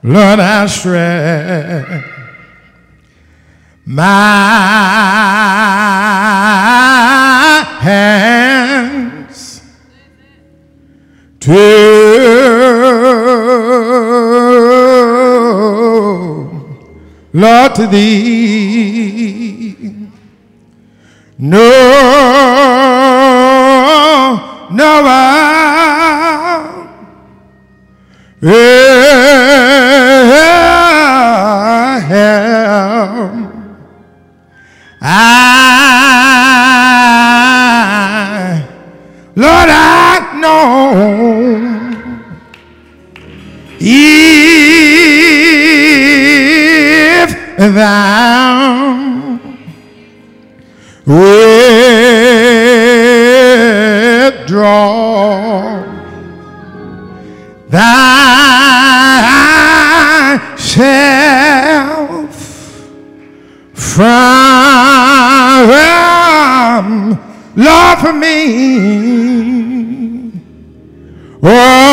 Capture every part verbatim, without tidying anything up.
Lord, I stretch my hands to Lord, to thee. No, no, I am. I, Lord, I know if thou withdraw thyself from Lord for me. Oh,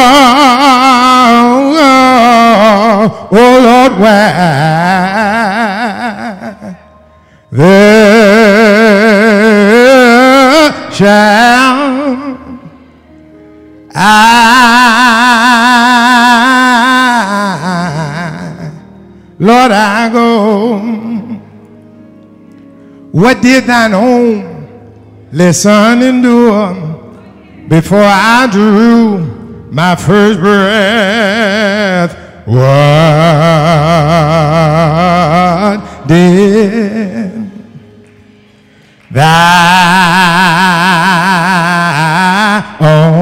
oh, oh Lord, where there shall I, Lord, I go. What did thine only Son endure before I drew my first breath? What did thy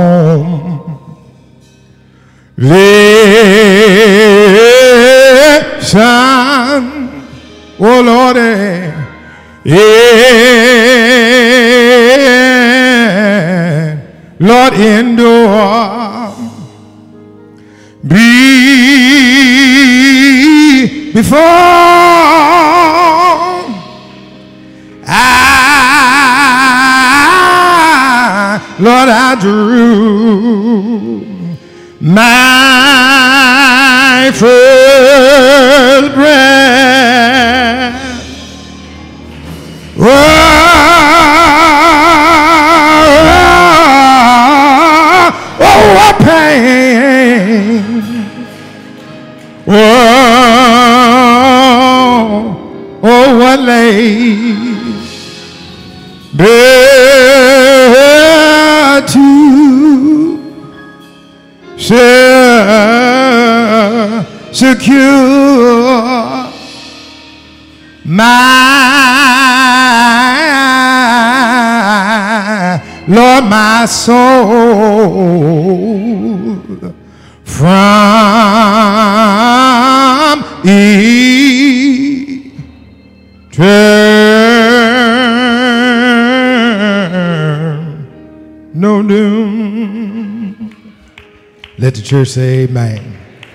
only Son, oh Lord, yeah, Lord, endure be before I, Lord, I drew my first breath. Oh, oh, what pain. Oh, oh, what labor to secure my, Lord, my soul from eternal doom. Let the church say amen.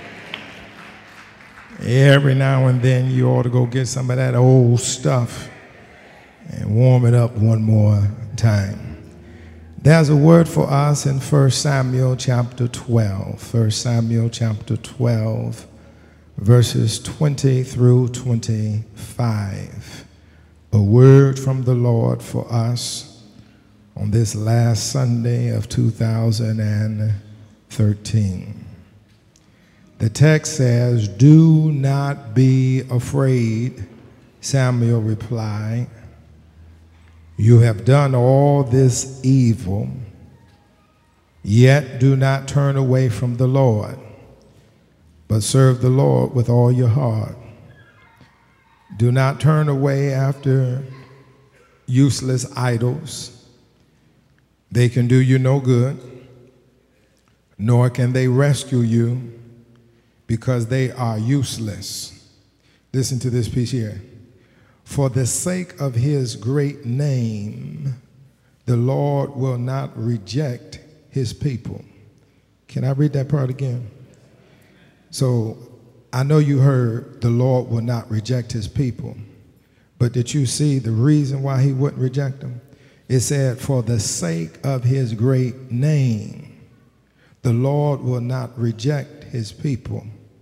Every now and then you ought to go get some of that old stuff and warm it up one more time. There's a word for us in First Samuel chapter twelve. First Samuel chapter twelve, verses twenty through twenty-five. A word from the Lord for us on this last Sunday of two thousand thirteen. The text says, "Do not be afraid," Samuel replied. "You have done all this evil, yet do not turn away from the Lord, but serve the Lord with all your heart. Do not turn away after useless idols. They can do you no good, nor can they rescue you, because they are useless." Listen to this piece here. "For the sake of his great name, the Lord will not reject his people." Can I read that part again? So I know you heard the Lord will not reject his people, but did you see the reason why he wouldn't reject them? It said, for the sake of his great name, the Lord will not reject his people.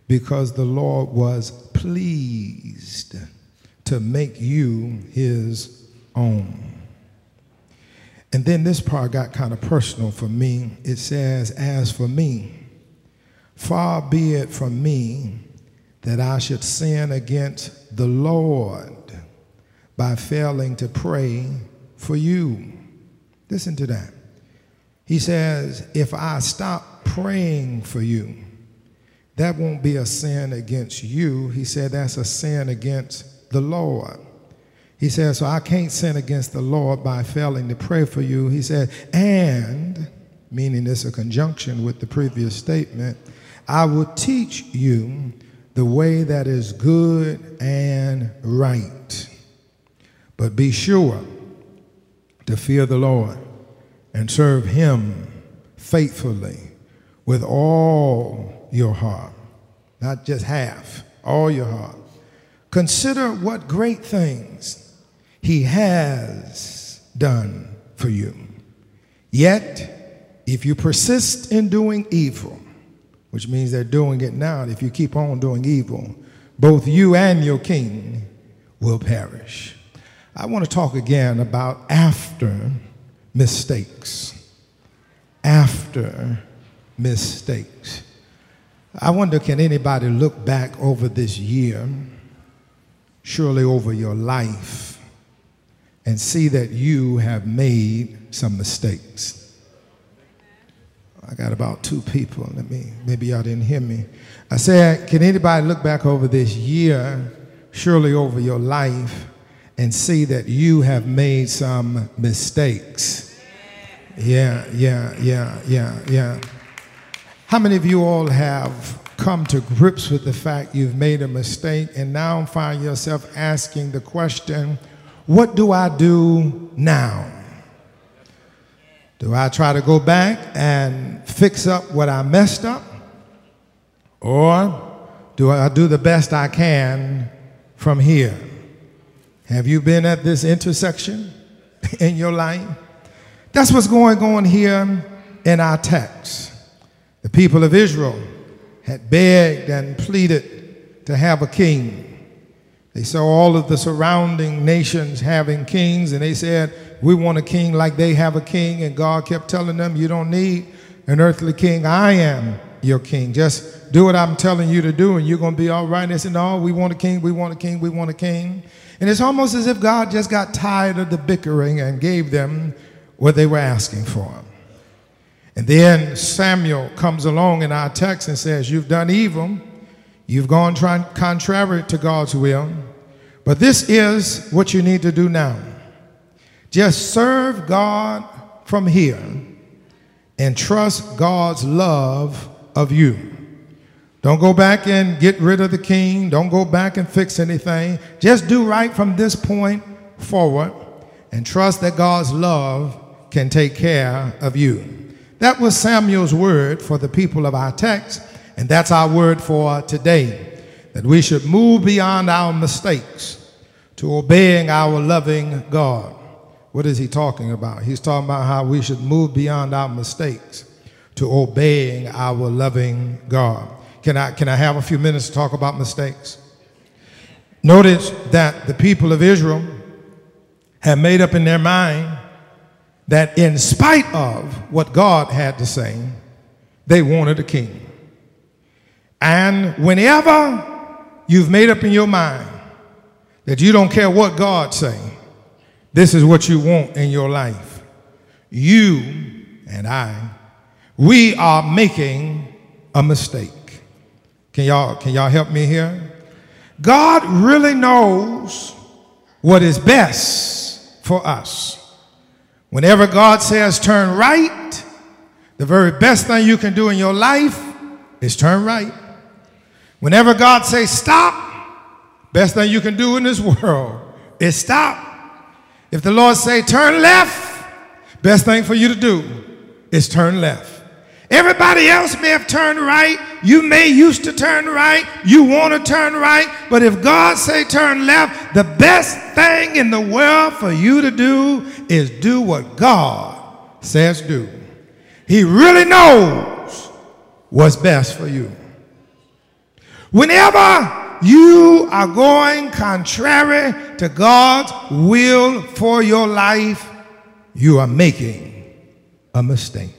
because the Lord was pleased to make you his own. And then this part got kind of personal for me. It says, as for me, far be it from me that I should sin against the Lord by failing to pray for you. Listen to that. He says, if I stop praying for you, that won't be a sin against you. He said that's a sin against the Lord. He said, so I can't sin against the Lord by failing to pray for you. He said, and, meaning it's a conjunction with the previous statement, I will teach you the way that is good and right. But be sure to fear the Lord and serve him faithfully with all your heart, not just half, all your heart. Consider what great things he has done for you. Yet, if you persist in doing evil, which means they're doing it now, if you keep on doing evil, both you and your king will perish. I want to talk again about after mistakes. After mistakes. I wonder, can anybody look back over this year, surely over your life, and see that you have made some mistakes? I got about two people. Let me, maybe y'all didn't hear me. I said, can anybody look back over this year, surely over your life, and see that you have made some mistakes? Yeah, yeah, yeah, yeah, yeah. How many of you all have come to grips with the fact you've made a mistake and now find yourself asking the question, what do I do now? Do I try to go back and fix up what I messed up? Or do I do the best I can from here? Have you been at this intersection in your life? That's what's going on here in our text. The people of Israel had begged and pleaded to have a king. They saw all of the surrounding nations having kings, and they said, we want a king like they have a king. And God kept telling them, you don't need an earthly king. I am your king. Just do what I'm telling you to do, and you're going to be all right. And they said, no, we want a king, we want a king, we want a king. And it's almost as if God just got tired of the bickering and gave them what they were asking for. And then Samuel comes along in our text and says, you've done evil. You've gone trying contrary to God's will. But this is what you need to do now. Just serve God from here and trust God's love of you. Don't go back and get rid of the king. Don't go back and fix anything. Just do right from this point forward and trust that God's love can take care of you. That was Samuel's word for the people of our text, and that's our word for today, that we should move beyond our mistakes to obeying our loving God. What is he talking about? He's talking about how we should move beyond our mistakes to obeying our loving God. Can I, can I have a few minutes to talk about mistakes? Notice that the people of Israel have made up in their mind that in spite of what God had to say, they wanted a king. And whenever you've made up in your mind that you don't care what God say, this is what you want in your life, you and I, we are making a mistake. Can y'all, can y'all help me here? God really knows what is best for us. Whenever God says turn right, the very best thing you can do in your life is turn right. Whenever God says stop, best thing you can do in this world is stop. If the Lord say turn left, best thing for you to do is turn left. Everybody else may have turned right. You may used to turn right. You want to turn right. But if God say turn left, the best thing in the world for you to do is do what God says do. He really knows what's best for you. Whenever you are going contrary to God's will for your life, you are making a mistake.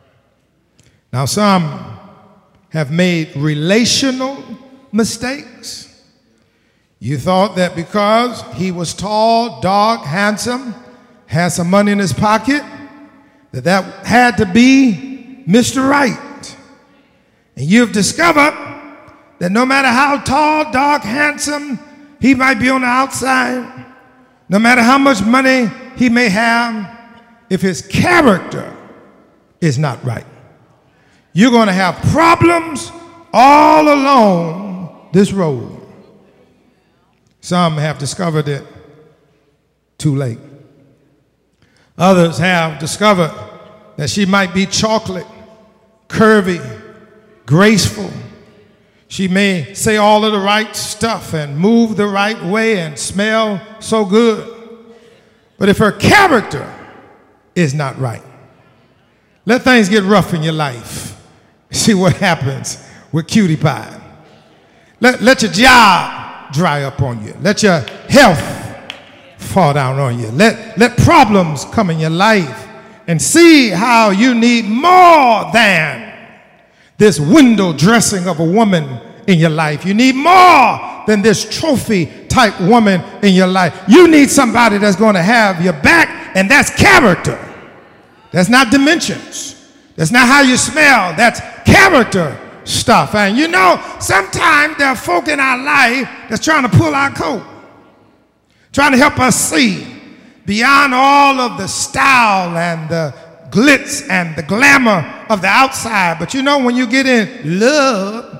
Now, some have made relational mistakes. You thought that because he was tall, dark, handsome, had some money in his pocket, that that had to be Mister Right. And you've discovered that no matter how tall, dark, handsome he might be on the outside, no matter how much money he may have, if his character is not right, you're going to have problems all along this road. Some have discovered it too late. Others have discovered that she might be chocolate, curvy, graceful. She may say all of the right stuff and move the right way and smell so good. But if her character is not right, let things get rough in your life. See what happens with cutie pie. Let, let your job dry up on you. Let your health fall down on you. Let, let problems come in your life, and see how you need more than this window dressing of a woman in your life. You need more than this trophy type woman in your life. You need somebody that's going to have your back, and that's character. That's not dimensions. That's not how you smell. That's character stuff. And you know, sometimes there are folk in our life that's trying to pull our coat, trying to help us see beyond all of the style and the glitz and the glamour of the outside. But you know, when you get in love,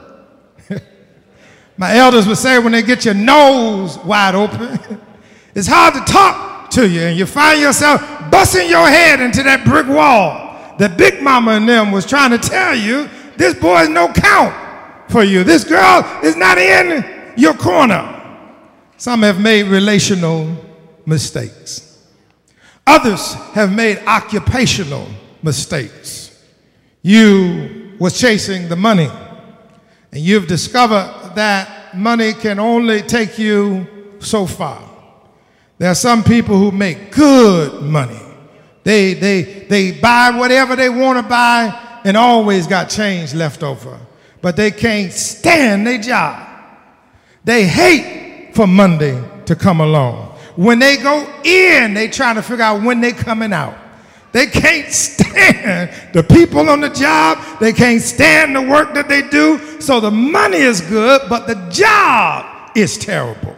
my elders would say, when they get your nose wide open, it's hard to talk to you, and you find yourself busting your head into that brick wall that Big Mama and them was trying to tell you, this boy is no count for you. This girl is not in your corner. Some have made relational mistakes. Others have made occupational mistakes. You was chasing the money, and you've discovered that money can only take you so far. There are some people who make good money. They, they, they buy whatever they want to buy and always got change left over. But they can't stand their job. They hate for Monday to come along. When they go in, they trying to figure out when they coming out. They can't stand the people on the job. They can't stand the work that they do. So the money is good, but the job is terrible.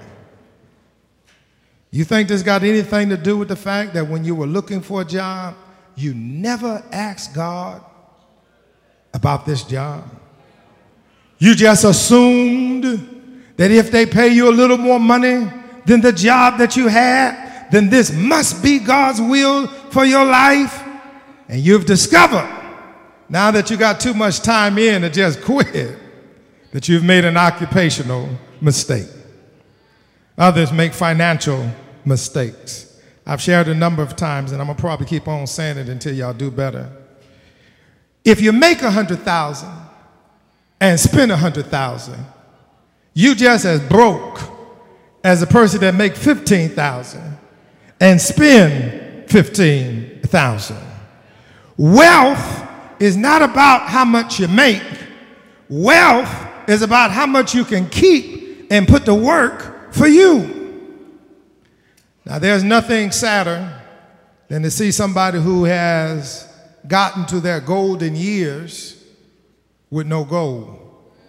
You think this got anything to do with the fact that when you were looking for a job, you never asked God about this job? You just assumed that if they pay you a little more money than the job that you had, then this must be God's will for your life. And you've discovered, now that you got too much time in to just quit, that you've made an occupational mistake. Others make financial mistakes. I've shared a number of times, and I'm gonna probably keep on saying it until y'all do better. If you make a hundred thousand and spend a hundred thousand, you just as broke as a person that make fifteen thousand and spend fifteen thousand. Wealth is not about how much you make. Wealth is about how much you can keep and put to work for you. Now, there's nothing sadder than to see somebody who has gotten to their golden years with no gold.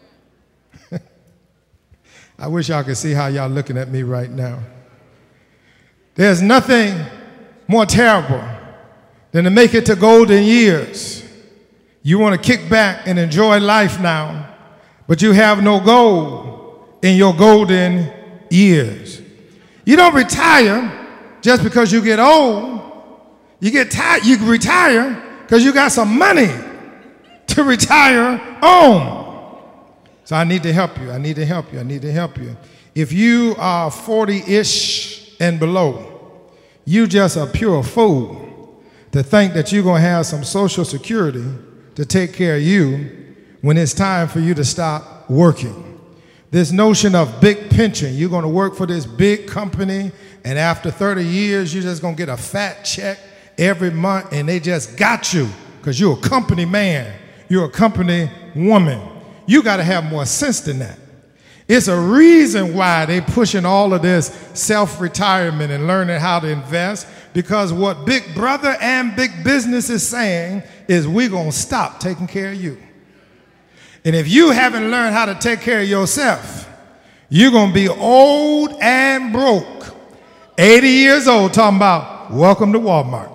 I wish y'all could see how y'all looking at me right now. There's nothing more terrible than to make it to golden years. You want to kick back and enjoy life now, but you have no gold in your golden years. You don't retire just because you get old. You get tired. You retire because you got some money to retire on. So I need to help you. I need to help you. I need to help you. If you are forty-ish and below, you just a pure fool to think that you're going to have some Social Security to take care of you when it's time for you to stop working. This notion of big pension, you're going to work for this big company, and after thirty years, you're just going to get a fat check every month, and they just got you because you're a company man, you're a company woman. You got to have more sense than that. It's a reason why they pushing all of this self-retirement and learning how to invest, because what Big Brother and Big Business is saying is we're going to stop taking care of you. And if you haven't learned how to take care of yourself, you're going to be old and broke. eighty years old talking about, welcome to Walmart.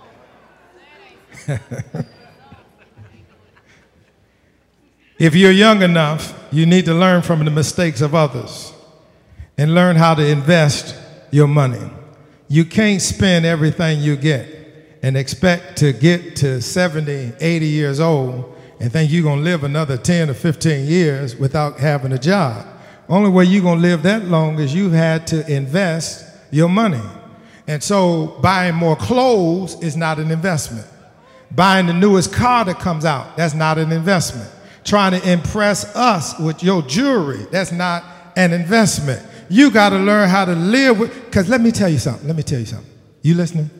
If you're young enough, you need to learn from the mistakes of others and learn how to invest your money. You can't spend everything you get and expect to get to seventy, eighty years old and think you're going to live another ten or fifteen years without having a job. Only way you're going to live that long is you had to invest your money. And so buying more clothes is not an investment. Buying the newest car that comes out, that's not an investment. Trying to impress us with your jewelry, that's not an investment. You got to learn how to live with, because let me tell you something, let me tell you something. You listening?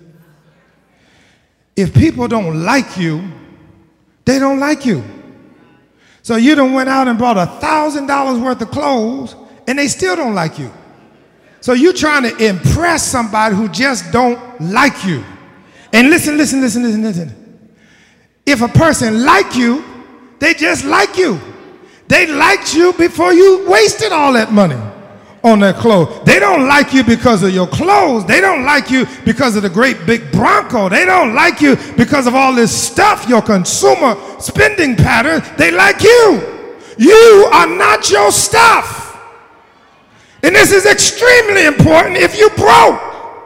If people don't like you, they don't like you. So you done went out and bought a thousand dollars worth of clothes and they still don't like you. So you're trying to impress somebody who just don't like you. And listen, listen, listen, listen, listen. If a person like you, they just like you. They liked you before you wasted all that money on their clothes. They don't like you because of your clothes. They don't like you because of the great big Bronco. They don't like you because of all this stuff, your consumer spending pattern. They like you. You are not your stuff. And this is extremely important if you broke.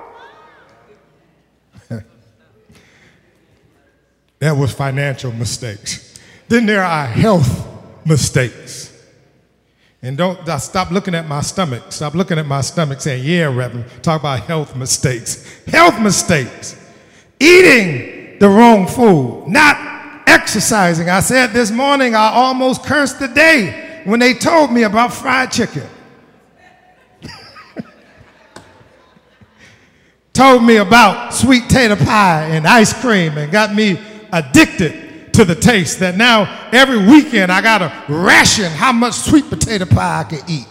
That was financial mistakes. Then there are health mistakes. And don't stop looking at my stomach. Stop looking at my stomach saying, yeah, Reverend, talk about health mistakes. Health mistakes. Eating the wrong food, not exercising. I said this morning, I almost cursed the day when they told me about fried chicken. Told me about sweet potato pie and ice cream and got me addicted to the taste that now every weekend I got to ration how much sweet potato pie I can eat.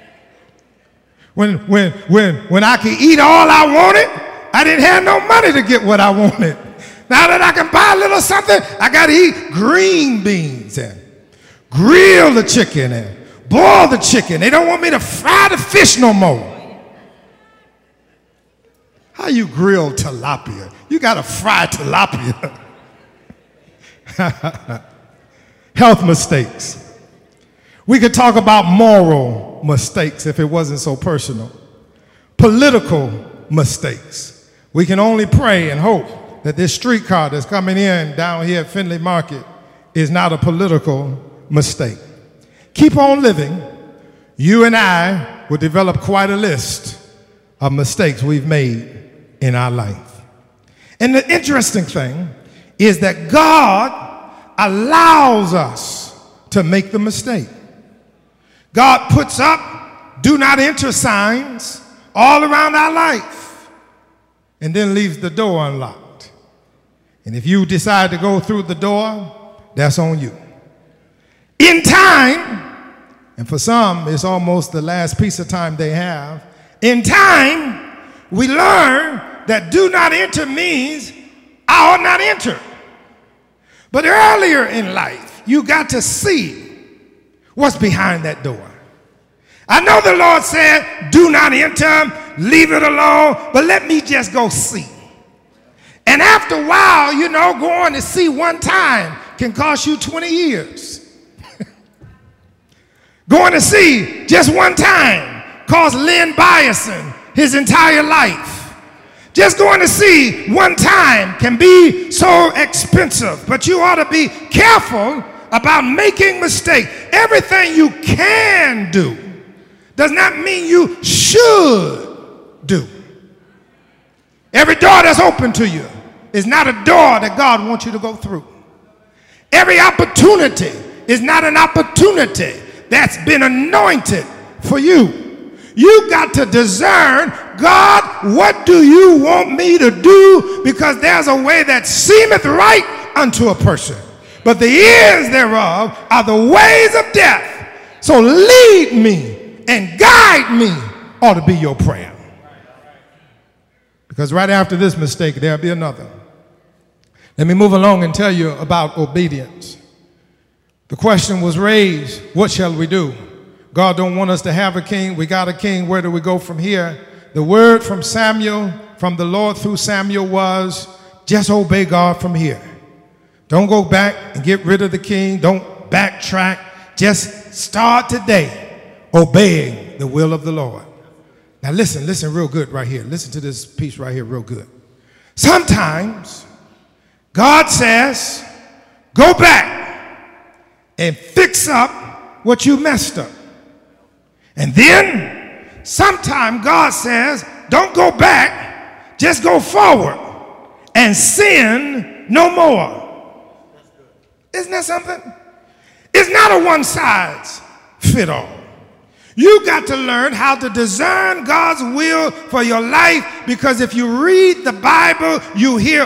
When, when, when, when I could eat all I wanted, I didn't have no money to get what I wanted. Now that I can buy a little something, I got to eat green beans and grill the chicken and boil the chicken. They don't want me to fry the fish no more. How you grill tilapia? You got to fry tilapia. Health mistakes. We could talk about moral mistakes if it wasn't so personal. Political mistakes. We can only pray and hope that this streetcar that's coming in down here at Findlay Market is not a political mistake. Keep on living. You and I will develop quite a list of mistakes we've made in our life. And the interesting thing is that God allows us to make the mistake. God puts up do not enter signs all around our life and then leaves the door unlocked. And if you decide to go through the door, that's on you. In time, and for some it's almost the last piece of time they have, in time we learn that do not enter means I ought not enter. But earlier in life, you got to see what's behind that door. I know the Lord said, do not enter, leave it alone, but let me just go see. And after a while, you know, going to see one time can cost you twenty years. Going to see just one time cost Lynn Byerson his entire life. Just going to see one time can be so expensive, but you ought to be careful about making mistakes. Everything you can do does not mean you should do. Every door that's open to you is not a door that God wants you to go through. Every opportunity is not an opportunity that's been anointed for you. You got to discern, God, what do you want me to do? Because there's a way that seemeth right unto a person, but the ears thereof are the ways of death. So lead me and guide me ought to be your prayer. Because right after this mistake, there'll be another. Let me move along and tell you about obedience. The question was raised, what shall we do? God don't want us to have a king. We got a king. Where do we go from here? The word from Samuel, from the Lord through Samuel was, just obey God from here. Don't go back and get rid of the king. Don't backtrack. Just start today obeying the will of the Lord. Now listen, listen real good right here. Listen to this piece right here real good. Sometimes God says, go back and fix up what you messed up. And then sometime God says, don't go back, just go forward and sin no more. Isn't that something? It's not a one size fit all. You got to learn how to discern God's will for your life, because if you read the Bible, you hear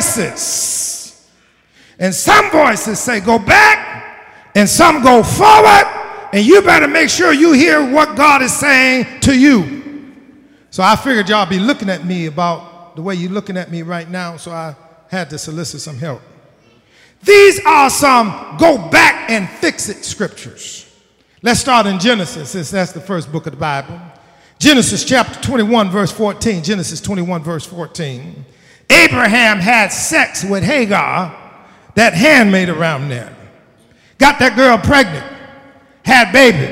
voices. And some voices say go back, and some go forward, and you better make sure you hear what God is saying to you. So I figured y'all be looking at me about the way you're looking at me right now, so I had to solicit some help. These are some go back and fix it scriptures. Let's start in Genesis, since that's the first book of the Bible. Genesis chapter twenty-one, verse fourteen. Genesis twenty-one, verse fourteen. Abraham had sex with Hagar, that handmaid around there. Got that girl pregnant, had baby.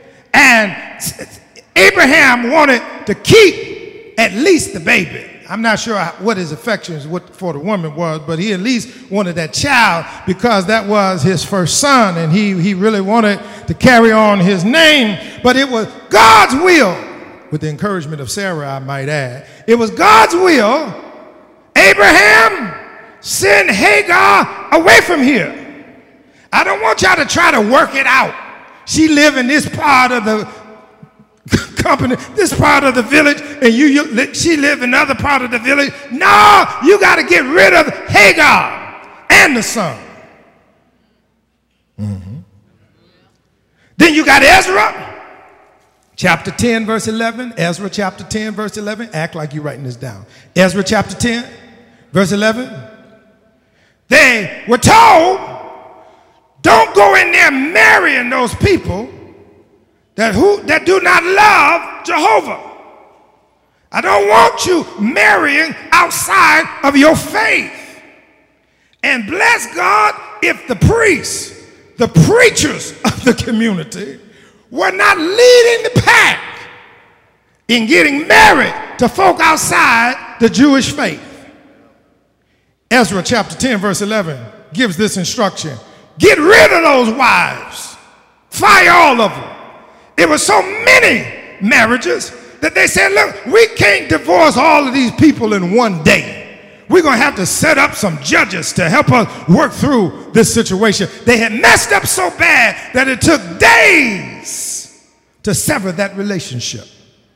And Abraham wanted to keep at least the baby. I'm not sure what his affections for the woman was, but he at least wanted that child because that was his first son, and he, he really wanted to carry on his name. But it was God's will, with the encouragement of Sarah, I might add. It was God's will. Abraham, send Hagar away from here. I don't want y'all to try to work it out. She live in this part of the company, this part of the village, and you, you she live in another part of the village. No, you got to get rid of Hagar and the son. Mm-hmm. Then you got Ezra, chapter ten, verse eleven. Ezra chapter ten, verse eleven. Act like you're writing this down. Ezra chapter ten, verse eleven. They were told, don't go in there marrying those people that who that do not love Jehovah. I don't want you marrying outside of your faith. And bless God if the priests, the preachers of the community, were not leading the pack in getting married to folk outside the Jewish faith. Ezra chapter ten, verse eleven gives this instruction. Get rid of those wives. Fire all of them. There were so many marriages that they said, look, we can't divorce all of these people in one day. We're going to have to set up some judges to help us work through this situation. They had messed up so bad that it took days to sever that relationship.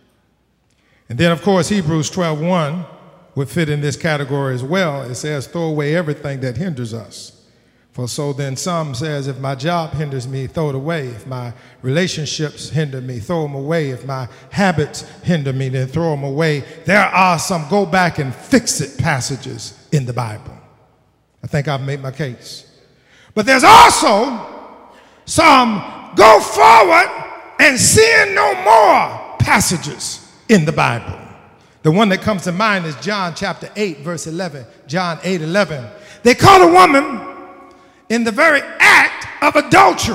And then, of course, Hebrews twelve one would fit in this category as well. It says, throw away everything that hinders us. For so then some says, if my job hinders me, throw it away. If my relationships hinder me, throw them away. If my habits hinder me, then throw them away. There are some go back and fix it passages in the Bible. I think I've made my case. But there's also some go forward and sin no more passages in the Bible. The one that comes to mind is John chapter eight, verse eleven. John eight, eleven. They caught a woman in the very act of adultery.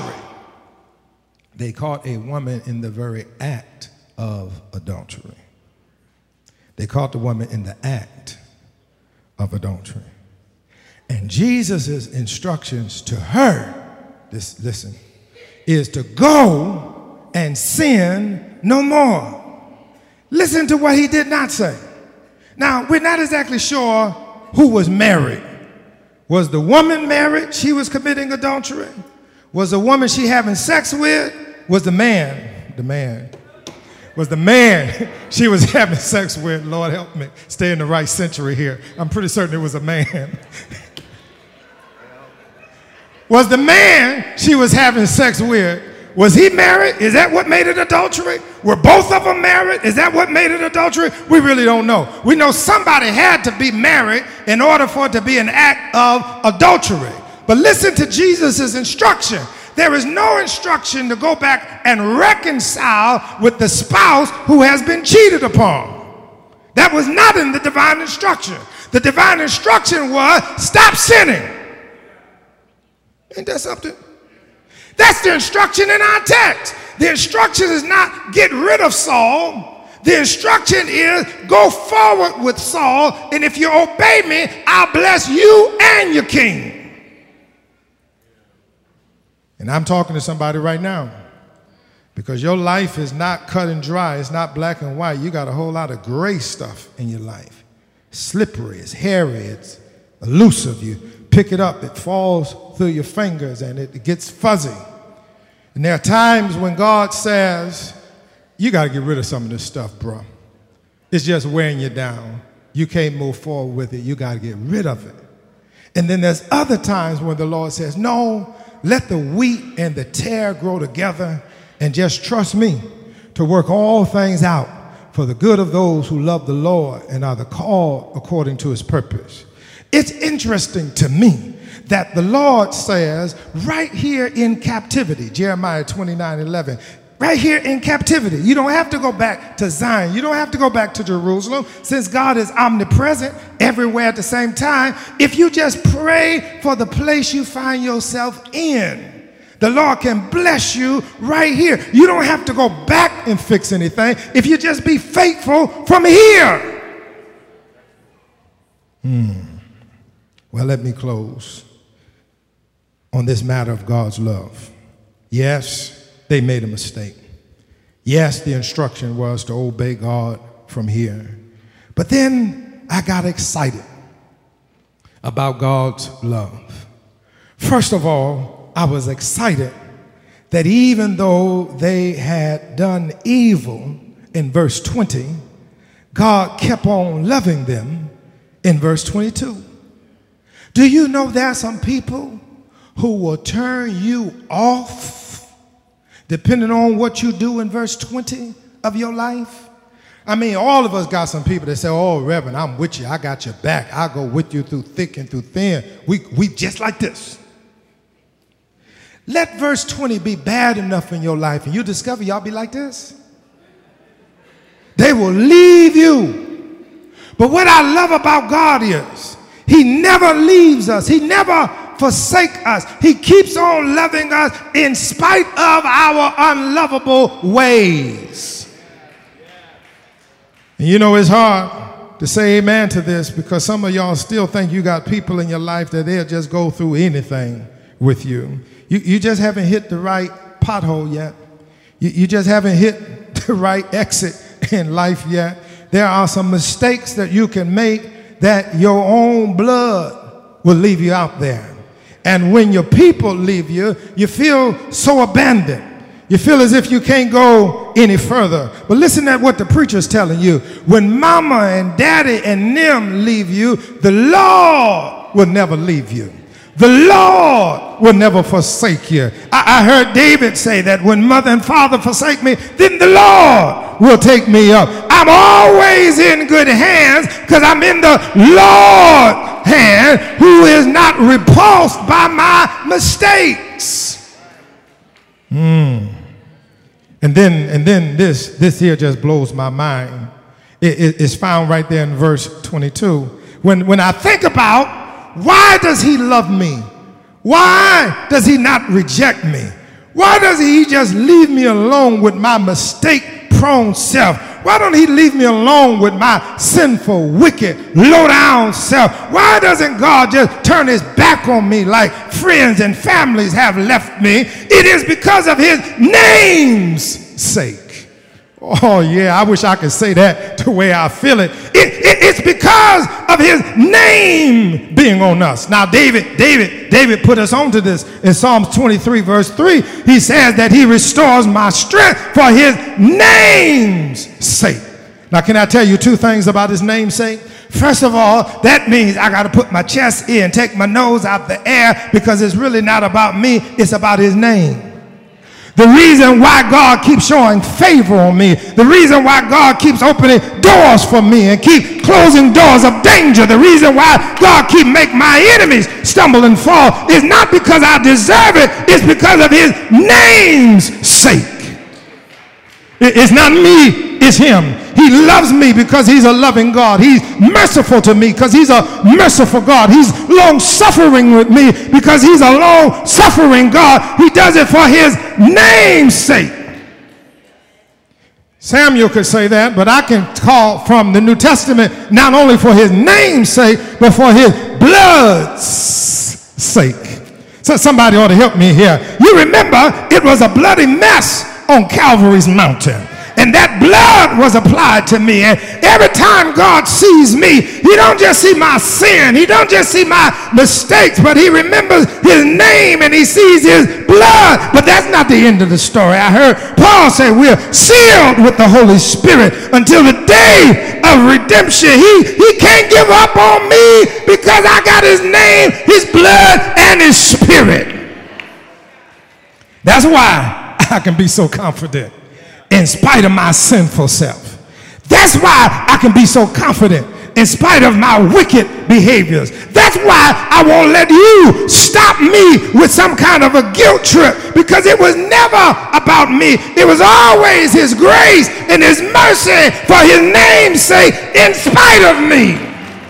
They caught a woman in the very act of adultery. They caught the woman in the act of adultery. And Jesus' instructions to her, this, listen, is to go and sin no more. Listen to what he did not say. Now, we're not exactly sure who was married. Was the woman married? She was committing adultery. Was the woman she having sex with was the man, the man, was the man she was having sex with. Lord help me, stay in the right century here. I'm pretty certain it was a man. Was the man she was having sex with, was he married? Is that what made it adultery? Were both of them married? Is that what made it adultery? We really don't know. We know somebody had to be married in order for it to be an act of adultery. But listen to Jesus' instruction. There is no instruction to go back and reconcile with the spouse who has been cheated upon. That was not in the divine instruction. The divine instruction was stop sinning. Ain't that something? That's the instruction in our text. The instruction is not get rid of Saul. The instruction is go forward with Saul, and if you obey me, I'll bless you and your king. And I'm talking to somebody right now, because your life is not cut and dry. It's not black and white. You got a whole lot of gray stuff in your life. It's slippery, it's hairy, it's elusive. You pick it up, it falls through your fingers, and it gets fuzzy. And there are times when God says, you got to get rid of some of this stuff, bro. It's just wearing you down. You can't move forward with it. You got to get rid of it. And then there's other times when the Lord says, no, let the wheat and the tare grow together, and just trust me to work all things out for the good of those who love the Lord and are the called according to his purpose. It's interesting to me that the Lord says right here in captivity, Jeremiah twenty-nine eleven, right here in captivity. You don't have to go back to Zion. You don't have to go back to Jerusalem, since God is omnipresent everywhere at the same time. If you just pray for the place you find yourself in, the Lord can bless you right here. You don't have to go back and fix anything if you just be faithful from here. Hmm. Well, let me close on this matter of God's love. Yes, they made a mistake. Yes, the instruction was to obey God from here. But then I got excited about God's love. First of all, I was excited that even though they had done evil in verse twenty, God kept on loving them in verse twenty-two. Do you know there are some people who will turn you off depending on what you do in verse twenty of your life? I mean, all of us got some people that say, oh, Reverend, I'm with you. I got your back. I'll go with you through thick and through thin. We, we just like this. Let verse twenty be bad enough in your life, and you discover y'all be like this. They will leave you. But what I love about God is he never leaves us. He never forsakes us. He keeps on loving us in spite of our unlovable ways. And you know, it's hard to say amen to this, because some of y'all still think you got people in your life that they'll just go through anything with you. You, you just haven't hit the right pothole yet. You, you just haven't hit the right exit in life yet. There are some mistakes that you can make that your own blood will leave you out there. And when your people leave you, you feel so abandoned. You feel as if you can't go any further. But listen at what the preacher's telling you. When mama and daddy and them leave you, the Lord will never leave you. The Lord will never forsake you. I, I heard David say that when mother and father forsake me, then the Lord will take me up. I'm always in good hands because I'm in the Lord's hand, who is not repulsed by my mistakes. Mm. And then, and then this, this here just blows my mind. It, it, it's found right there in verse twenty-two. When, when I think about why does he love me? Why does he not reject me? Why does he just leave me alone with my mistake-prone self? Why don't he leave me alone with my sinful, wicked, low-down self? Why doesn't God just turn his back on me like friends and families have left me? It is because of his name's sake. Oh, yeah, I wish I could say that the way I feel it. it, it it's because of his name being on us. Now, David, David, David put us onto this in Psalms twenty-three, verse three. He says that he restores my strength for his name's sake. Now, can I tell you two things about his name's sake? First of all, that means I got to put my chest in, take my nose out the air, because it's really not about me, it's about his name. The reason why God keeps showing favor on me, the reason why God keeps opening doors for me and keep closing doors of danger, the reason why God keep making my enemies stumble and fall is not because I deserve it, it's because of his name's sake. It's not me, it's him. He loves me because he's a loving God. He's merciful to me because he's a merciful God. He's long-suffering with me because he's a long-suffering God. He does it for his name's sake. Samuel could say that, but I can call from the New Testament not only for his name's sake, but for his blood's sake. So somebody ought to help me here. You remember it was a bloody mess on Calvary's mountain. And that blood was applied to me. And every time God sees me, he don't just see my sin. He don't just see my mistakes, but he remembers his name and he sees his blood. But that's not the end of the story. I heard Paul say we're sealed with the Holy Spirit until the day of redemption. He, he can't give up on me because I got his name, his blood, and his spirit. That's why I can be so confident. In spite of my sinful self. That's why I can be so confident in spite of my wicked behaviors. That's why I won't let you stop me with some kind of a guilt trip, because it was never about me. It was always his grace and his mercy for his name's sake in spite of me.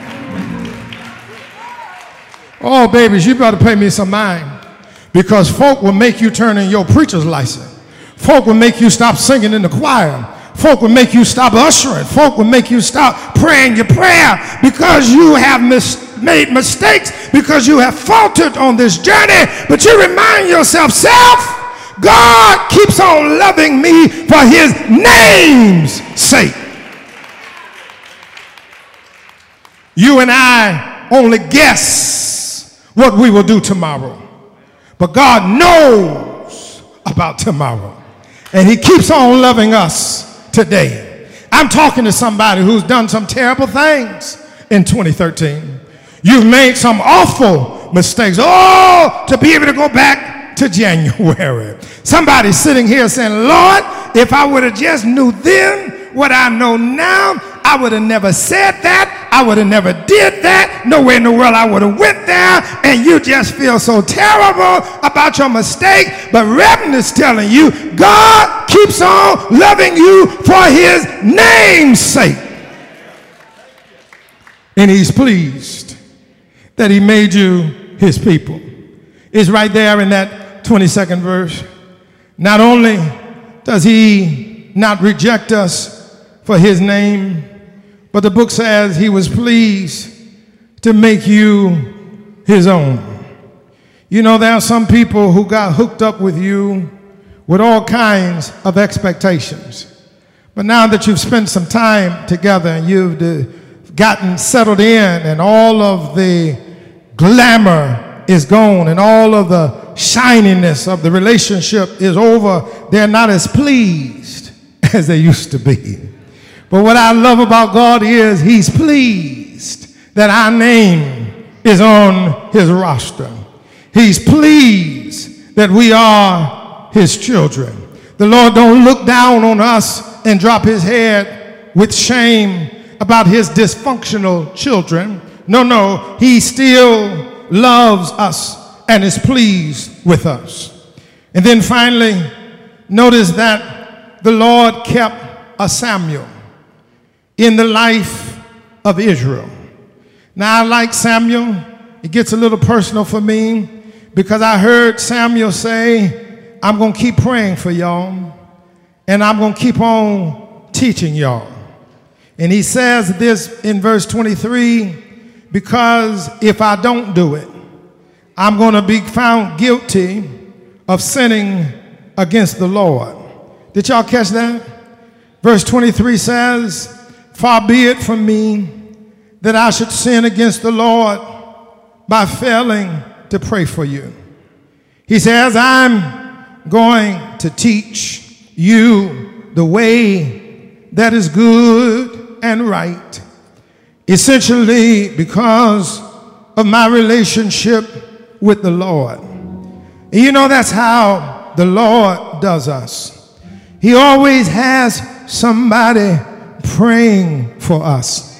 Oh, babies, you better pay me some mind, because folk will make you turn in your preacher's license. Folk will make you stop singing in the choir. Folk will make you stop ushering. Folk will make you stop praying your prayer because you have mis- made mistakes, because you have faltered on this journey. But you remind yourself, self, God keeps on loving me for his name's sake. You and I only guess what we will do tomorrow, but God knows about tomorrow. And he keeps on loving us today. I'm talking to somebody who's done some terrible things in twenty thirteen. You've made some awful mistakes. Oh, to be able to go back to January. Somebody sitting here saying, Lord, if I would have just knew then what I know now, I would have never said that. I would have never did that. Nowhere in the world I would have went there. And you just feel so terrible about your mistake. But Reverend is telling you, God keeps on loving you for his name's sake. And he's pleased that he made you his people. It's right there in that twenty-second verse. Not only does he not reject us for his name, but the book says he was pleased to make you his own. You know, there are some people who got hooked up with you with all kinds of expectations. But now that you've spent some time together and you've uh, gotten settled in and all of the glamour is gone and all of the shininess of the relationship is over, they're not as pleased as they used to be. But what I love about God is he's pleased that our name is on his roster. He's pleased that we are his children. The Lord don't look down on us and drop his head with shame about his dysfunctional children. No, no, he still loves us and is pleased with us. And then finally, notice that the Lord kept a Samuel in the life of Israel. Now, I like Samuel. It gets a little personal for me because I heard Samuel say, I'm going to keep praying for y'all, and I'm going to keep on teaching y'all. And he says this in verse twenty-three, because if I don't do it, I'm going to be found guilty of sinning against the Lord. Did y'all catch that? Verse twenty-three says, far be it from me that I should sin against the Lord. by failing to pray for you. He says, I'm going to teach you the way that is good and right, essentially because of my relationship with the Lord. And you know, that's how the Lord does us. He always has somebody praying for us.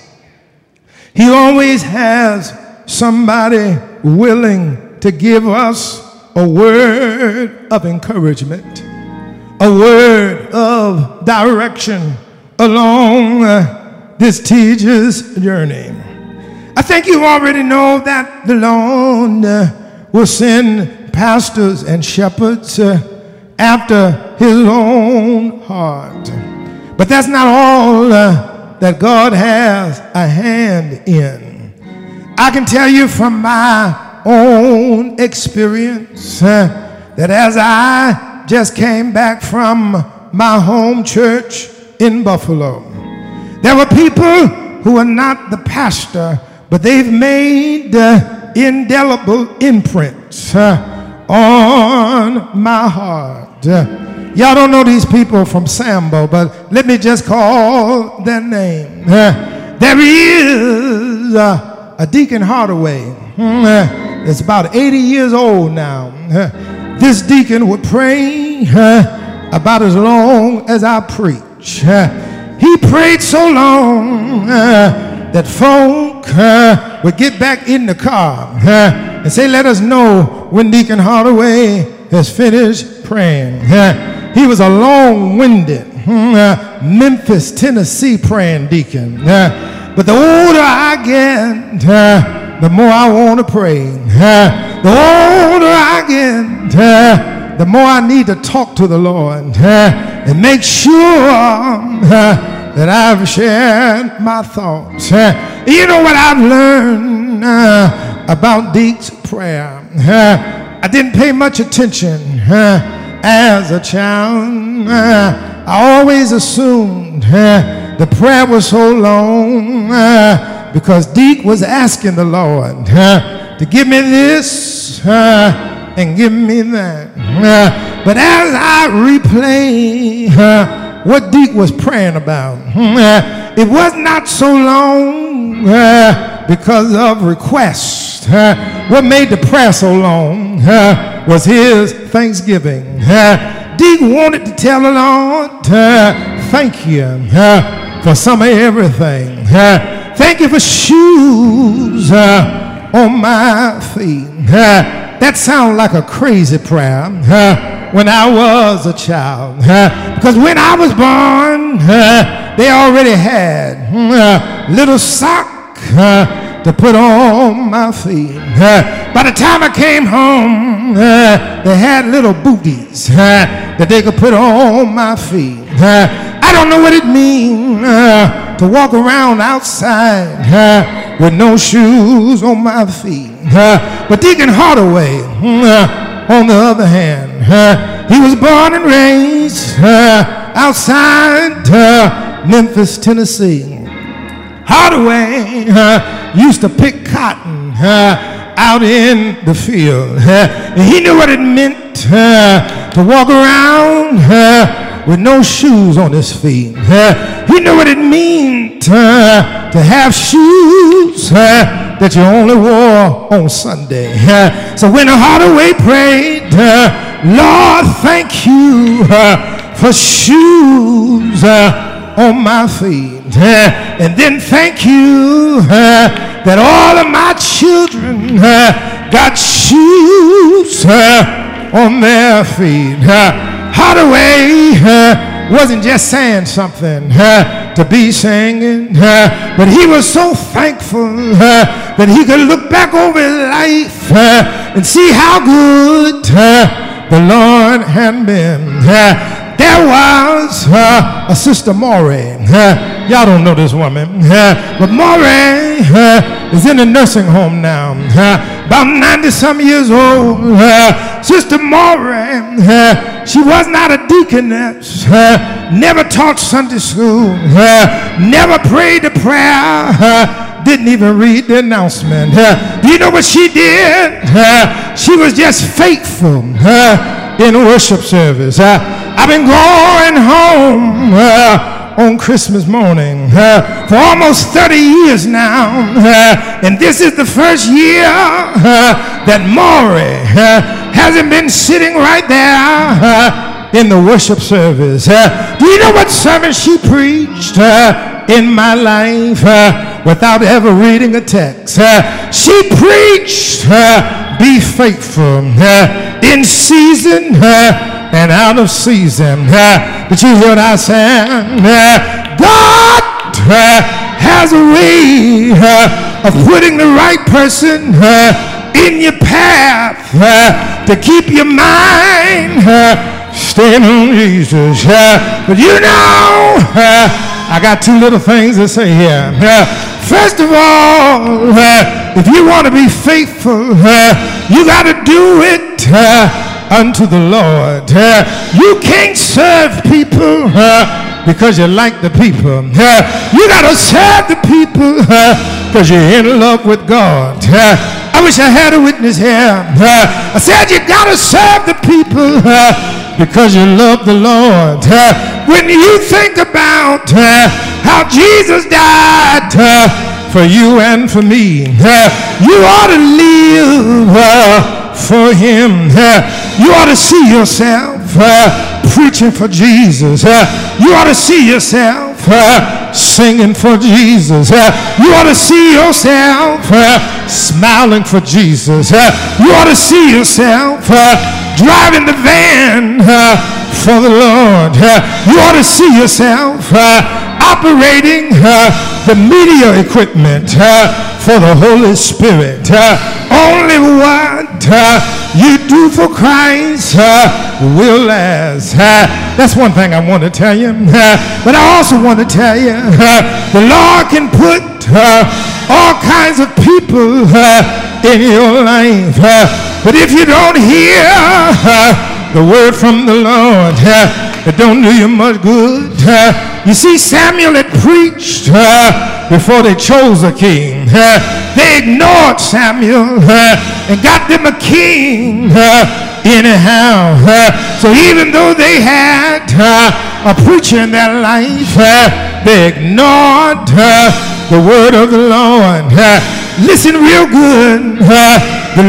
He always has somebody willing to give us a word of encouragement, a word of direction along uh, this tedious journey. I think you already know that the Lord uh, will send pastors and shepherds uh, after his own heart. But that's not all uh, that God has a hand in. I can tell you from my own experience uh, that as I just came back from my home church in Buffalo, there were people who are not the pastor, but they've made uh, indelible imprints uh, on my heart. Uh, Y'all don't know these people from Sambo, but let me just call their name. Uh, there is uh, a Deacon Hardaway. Uh, it's about eighty years old now. Uh, this deacon would pray uh, about as long as I preach. Uh, he prayed so long uh, that folk uh, would get back in the car uh, and say, let us know when Deacon Hardaway has finished praying. Uh, He was a long-winded uh, Memphis, Tennessee praying deacon. Uh, but the older I get, uh, the more I want to pray. Uh, the older I get, uh, the more I need to talk to the Lord uh, and make sure uh, that I've shared my thoughts. Uh, you know what I've learned uh, about Deke's prayer? Uh, I didn't pay much attention. Uh, As a child, uh, I always assumed uh, the prayer was so long uh, because Deke was asking the Lord uh, to give me this uh, and give me that. Uh, but as I replay uh, what Deke was praying about, uh, it was not so long uh, because of requests. Uh, what made the prayer so long uh, was his thanksgiving. Uh, Deke wanted to tell the Lord, uh, thank you uh, for some of everything. Uh, thank you for shoes uh, on my feet. Uh, that sounds like a crazy prayer uh, when I was a child. Uh, because when I was born, uh, they already had uh, little sock uh, to put on my feet. Uh, by the time I came home, uh, they had little booties uh, that they could put on my feet. Uh, I don't know what it means uh, to walk around outside uh, with no shoes on my feet. Uh, but Deacon Hardaway, uh, on the other hand, uh, he was born and raised uh, outside uh, Memphis, Tennessee. Hardaway uh, used to pick cotton uh, out in the field. Uh, and he knew what it meant uh, to walk around uh, with no shoes on his feet. Uh, he knew what it meant uh, to have shoes uh, that you only wore on Sunday. Uh, so when Hardaway prayed, uh, Lord, thank you uh, for shoes uh, on my feet. Uh, and then thank you uh, that all of my children uh, got shoes uh, on their feet. Uh, Hardaway uh, wasn't just saying something uh, to be singing, uh, but he was so thankful uh, that he could look back over his life uh, and see how good uh, the Lord had been. Uh, There was uh, a sister Maury. Uh, y'all don't know this woman. Uh, but Maury uh, is in a nursing home now. Uh, about ninety-some years old. Uh, Sister Maury, uh, she was not a deaconess. Uh, never taught Sunday school. Uh, never prayed a prayer. Uh, didn't even read the announcement. Uh, do you know what she did? Uh, she was just faithful uh, in worship service. Uh, I've been going home uh, on Christmas morning uh, for almost thirty years now. Uh, and this is the first year uh, that Maury uh, hasn't been sitting right there uh, in the worship service. Uh, do you know what sermon she preached uh, in my life uh, without ever reading a text? Uh, she preached, uh, be faithful uh, in season uh, and out of season. Uh, did you hear what I said? Uh, God uh, has a way uh, of putting the right person uh, in your path uh, to keep your mind uh, staying on Jesus. Uh, but you know, uh, I got two little things to say here. Uh, first of all, uh, if you want to be faithful, uh, you got to do it uh, unto the Lord. Uh, you can't serve people uh, because you like the people. Uh, you got to serve the people because uh, you're in love with God. Uh, I wish I had a witness here. Uh, I said you got to serve the people uh, because you love the Lord. Uh, when you think about uh, how Jesus died uh, for you and for me, uh, you ought to live uh, for him. Uh, you ought to see yourself uh, preaching for Jesus. Uh, you ought to see yourself uh, singing for Jesus. Uh, you ought to see yourself uh, smiling for Jesus. Uh, you ought to see yourself uh, driving the van uh, for the Lord. Uh, you ought to see yourself uh, operating uh, the media equipment uh, for the Holy Spirit. Uh, only what uh, you do for Christ uh, will last. Uh, that's one thing I want to tell you. Uh, but I also want to tell you, uh, the Lord can put uh, all kinds of people uh, in your life. Uh, but if you don't hear uh, the word from the Lord, uh, it don't do you much good. Uh, you see, Samuel had preached uh, before they chose a king. Uh, they ignored Samuel uh, and got them a king uh, anyhow. Uh, so even though they had uh, a preacher in their life, uh, they ignored uh, the word of the Lord. Uh, listen real good. Uh, the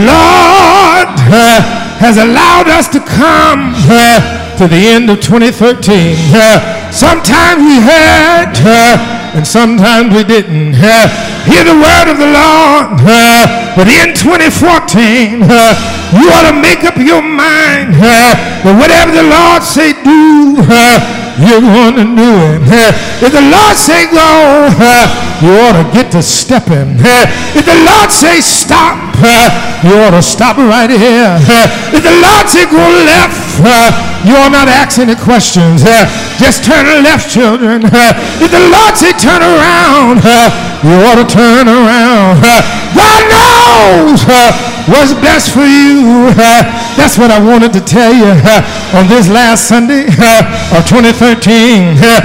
Lord uh, has allowed us to come uh, to the end of twenty thirteen. Uh, sometimes we heard uh, and sometimes we didn't uh, hear the word of the Lord. Uh, but in twenty fourteen, uh, you ought to make up your mind uh, that whatever the Lord say do, uh, you're going to do it. Uh, if the Lord say go, uh, you ought to get to stepping. Uh, if the Lord say stop, uh, you ought to stop right here. Uh, if the Lord say go left, uh, you ought not ask any questions. Uh, just turn left, children. Uh, if the Lord say turn around, uh, you ought to turn around. Uh, God knows uh, what's best for you. Uh, that's what I wanted to tell you uh, on this last Sunday uh, of twenty thirteen. Uh,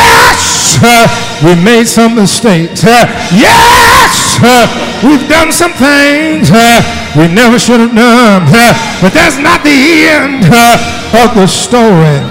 yes, uh, we made some mistakes. Uh, yes, uh, we've done some things uh, we never should have done. Uh, but that's not the end uh, of the story.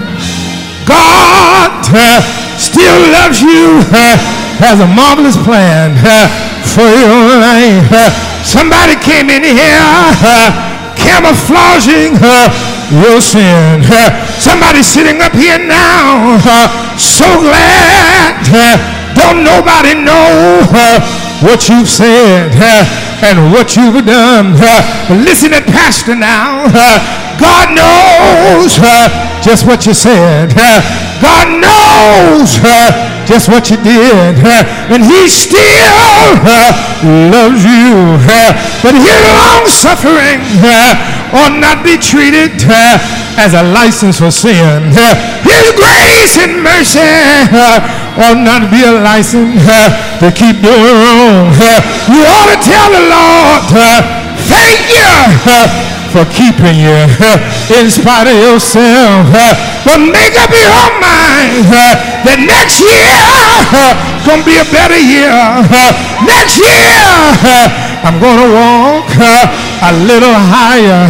God uh, still loves you, uh, has a marvelous plan uh, for your life. Uh, somebody came in here uh, camouflaging uh, your sin. Uh, somebody sitting up here now, uh, so glad. Uh, don't nobody know uh, what you've said uh, and what you've done. Uh, listen to Pastor now. Uh, God knows uh, just what you said. Uh, God knows uh, just what you did. Uh, and he still uh, loves you. Uh, but his long suffering uh, ought not be treated uh, as a license for sin. Uh, his grace and mercy uh, ought not be a license uh, to keep doing wrong. Uh, you ought to tell the Lord, uh, thank you uh, for keeping you uh, in spite of yourself. Uh, but make up your mind uh, that next year uh, gonna be a better year. Next year, I'm gonna walk a little higher.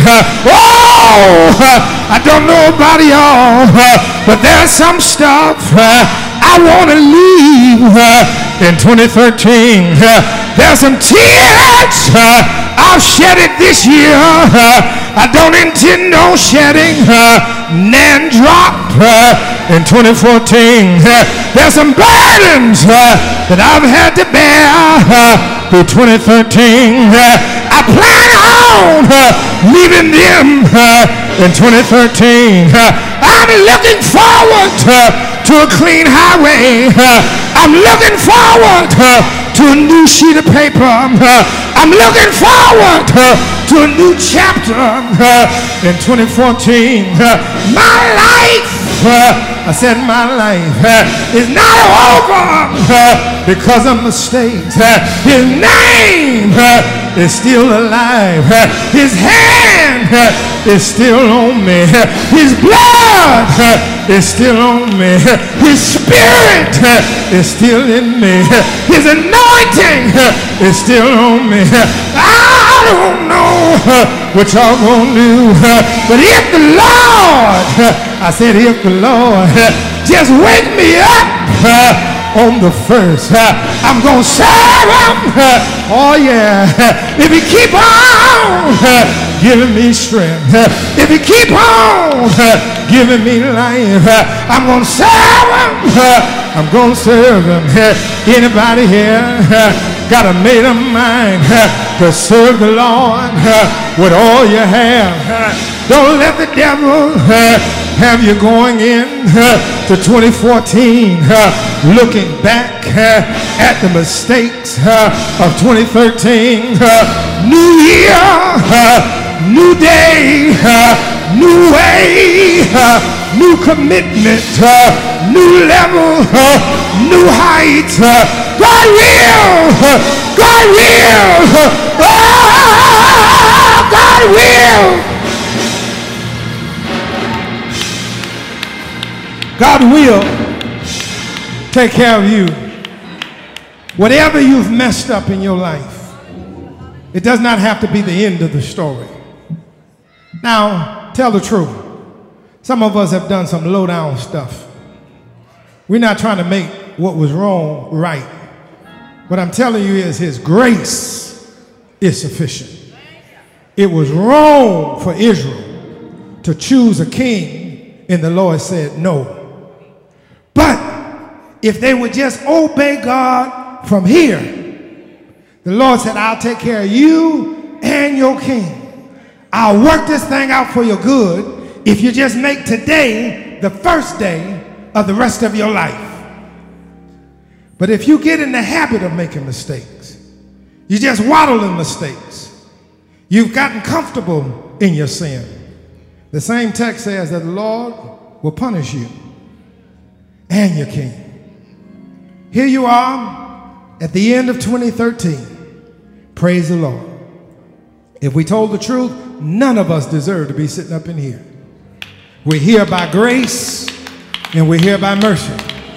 Oh, I don't know about y'all, but there's some stuff I want to leave in twenty thirteen. There's some tears I've shed it this year. I don't intend on shedding nan drop in twenty fourteen. There's some burdens that I've had to bear through twenty thirteen. I plan on leaving them in twenty thirteen. I'm looking forward to a clean highway. I'm looking forward to a new sheet of paper. I'm looking forward to a new chapter in twenty fourteen. My life, I said my life is not over because of mistakes. His name is still alive. His hand is still on me. His blood is still on me. His spirit is still in me. His anointing is still on me. I don't know what y'all gonna do, but if the Lord, I said if the Lord just wake me up on the first, I'm gonna serve him. Oh yeah, if he keep on giving me strength, if he keep on giving me life, I'm gonna serve him. I'm gonna serve him. Anybody here got a made up mind to serve the Lord with all you have? Don't let the devil have you going in to twenty fourteen looking back at the mistakes of twenty thirteen. New year, new day, new way, new commitment, new level, new height. God will, God will, oh, God will. God will take care of you. Whatever you've messed up in your life, it does not have to be the end of the story. Now, tell the truth. Some of us have done some low down stuff. We're not trying to make what was wrong right. What I'm telling you is his grace is sufficient. It was wrong for Israel to choose a king, and the Lord said no. But if they would just obey God from here, the Lord said, I'll take care of you and your king. I'll work this thing out for your good if you just make today the first day of the rest of your life. But if you get in the habit of making mistakes, you just waddle in mistakes, you've gotten comfortable in your sin. The same text says that the Lord will punish you and your king. Here you are at the end of twenty thirteen. Praise the Lord. If we told the truth, none of us deserve to be sitting up in here. We're here by grace and we're here by mercy.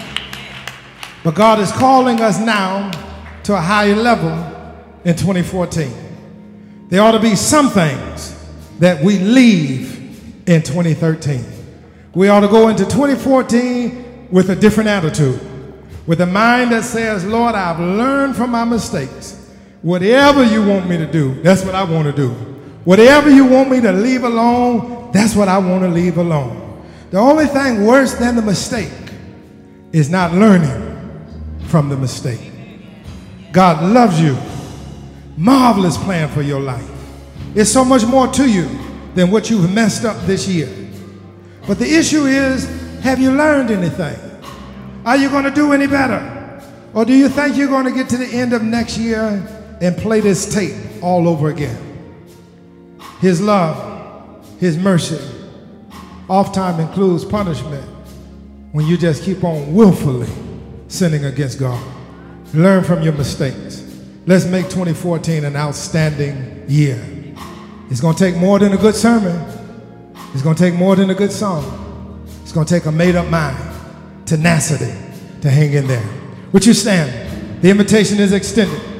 But God is calling us now to a higher level in twenty fourteen. There ought to be some things that we leave in twenty thirteen. We ought to go into twenty fourteen with a different attitude, with a mind that says, Lord, I've learned from my mistakes. Whatever you want me to do, that's what I want to do. Whatever you want me to leave alone, that's what I want to leave alone. The only thing worse than the mistake is not learning from the mistake. God loves you. Marvelous plan for your life. It's so much more to you than what you've messed up this year. But the issue is, have you learned anything? Are you going to do any better? Or do you think you're going to get to the end of next year and play this tape all over again? His love, his mercy, oftentimes includes punishment when you just keep on willfully sinning against God. Learn from your mistakes. Let's make twenty fourteen an outstanding year. It's going to take more than a good sermon. It's going to take more than a good song. It's going to take a made-up mind, tenacity to hang in there. Would you stand? The invitation is extended.